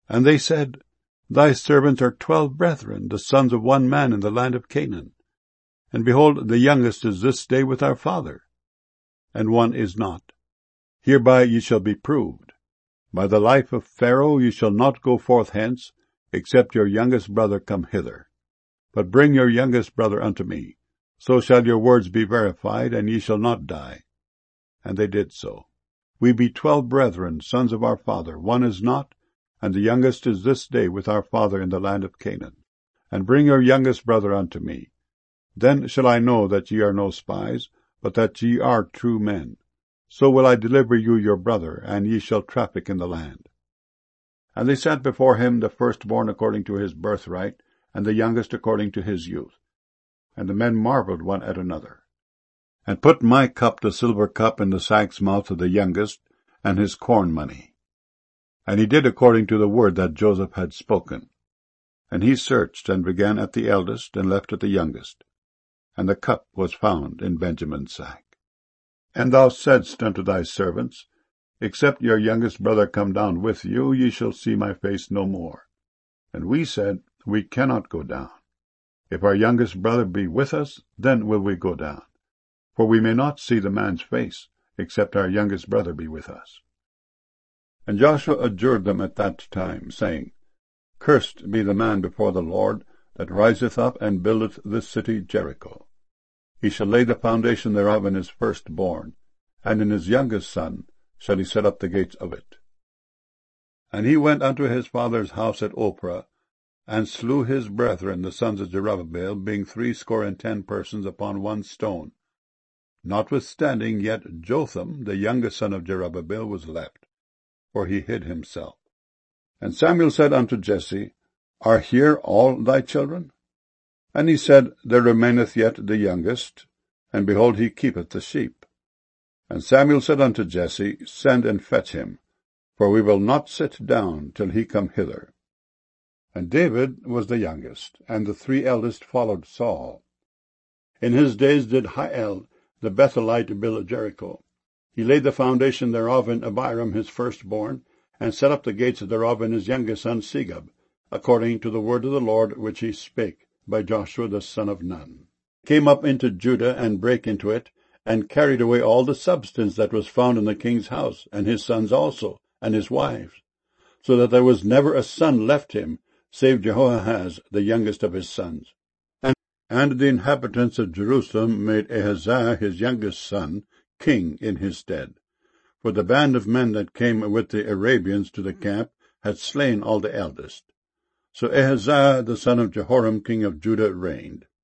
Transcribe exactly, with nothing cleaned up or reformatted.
And they said, Thy servants are twelve brethren, the sons of one man in the land of Canaan. And behold, the youngest is this day with our father, and one is not. Hereby ye shall be proved. By the life of Pharaoh ye shall not go forth hence, except your youngest brother come hither. But bring your youngest brother unto me, so shall your words be verified, and ye shall not die. And they did so. We be twelve brethren, sons of our father, one is not, and the youngest is this day with our father in the land of Canaan. And bring your youngest brother unto me. Then shall I know that ye are no spies, but that ye are true men. So will I deliver you your brother, and ye shall traffic in the land. And they set before him the firstborn according to his birthright, and the youngest according to his youth. And the men marveled one at another. And put my cup, the silver cup, in the sack's mouth of the youngest, and his corn money. And he did according to the word that Joseph had spoken. And he searched, and began at the eldest, and left at the youngest. And the cup was found in Benjamin's sack. And thou saidst unto thy servants, Except your youngest brother come down with you, ye shall see my face no more. And we said, We cannot go down. If our youngest brother be with us, then will we go down. For we may not see the man's face, except our youngest brother be with us. And Joshua adjured them at that time, saying, Cursed be the man before the Lord, that riseth up and buildeth this city Jericho. He shall lay the foundation thereof in his firstborn, and in his youngest son shall he set up the gates of it. And he went unto his father's house at Ophrah, and slew his brethren, the sons of Jerubbaal, being threescore and ten persons upon one stone. Notwithstanding, yet Jotham, the youngest son of Jerubbaal, was left, for he hid himself. And Samuel said unto Jesse, Are here all thy children? And he said, There remaineth yet the youngest, and behold, he keepeth the sheep. And Samuel said unto Jesse, Send and fetch him, for we will not sit down till he come hither. And David was the youngest, and the three eldest followed Saul. In his days did Hiel the Bethelite build Jericho. He laid the foundation thereof in Abiram his firstborn, and set up the gates thereof in his youngest son Segub, according to the word of the Lord which he spake by Joshua the son of Nun. Came up into Judah, and brake into it, and carried away all the substance that was found in the king's house, and his sons also, and his wives, so that there was never a son left him, save Jehoahaz, the youngest of his sons. And, and the inhabitants of Jerusalem made Ahaziah his youngest son king in his stead. For the band of men that came with the Arabians to the camp had slain all the eldest. So Ahaziah the son of Jehoram king of Judah reigned.